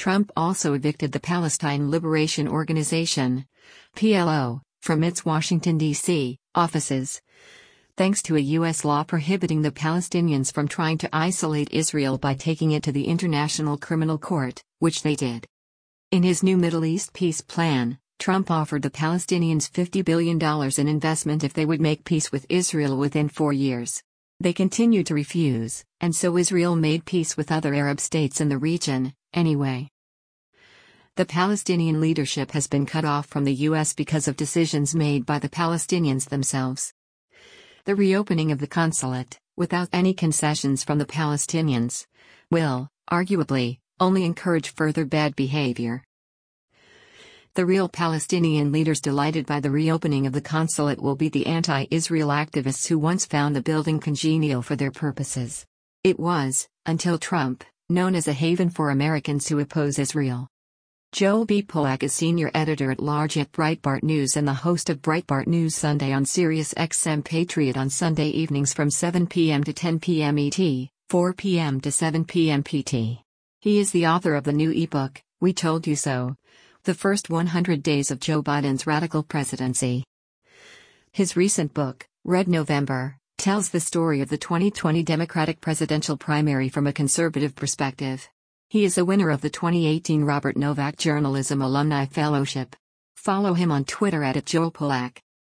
Trump also evicted the Palestine Liberation Organization, PLO, from its Washington, D.C., offices, thanks to a U.S. law prohibiting the Palestinians from trying to isolate Israel by taking it to the International Criminal Court, which they did. In his new Middle East peace plan, Trump offered the Palestinians $50 billion in investment if they would make peace with Israel within 4 years. They continued to refuse, and so Israel made peace with other Arab states in the region, anyway. The Palestinian leadership has been cut off from the U.S. because of decisions made by the Palestinians themselves. The reopening of the consulate, without any concessions from the Palestinians, will, arguably, only encourage further bad behavior. The real Palestinian leaders delighted by the reopening of the consulate will be the anti-Israel activists who once found the building congenial for their purposes. It was, until Trump, known as a haven for Americans who oppose Israel. Joel B. Pollack is senior editor-at-large at Breitbart News and the host of Breitbart News Sunday on Sirius XM Patriot on Sunday evenings from 7 p.m. to 10 p.m. ET, 4 p.m. to 7 p.m. PT. He is the author of the new ebook, We Told You So: The First 100 Days of Joe Biden's Radical Presidency. His recent book, Red November, tells the story of the 2020 Democratic presidential primary from a conservative perspective. He is a winner of the 2018 Robert Novak Journalism Alumni Fellowship. Follow him on Twitter @JoelPollack.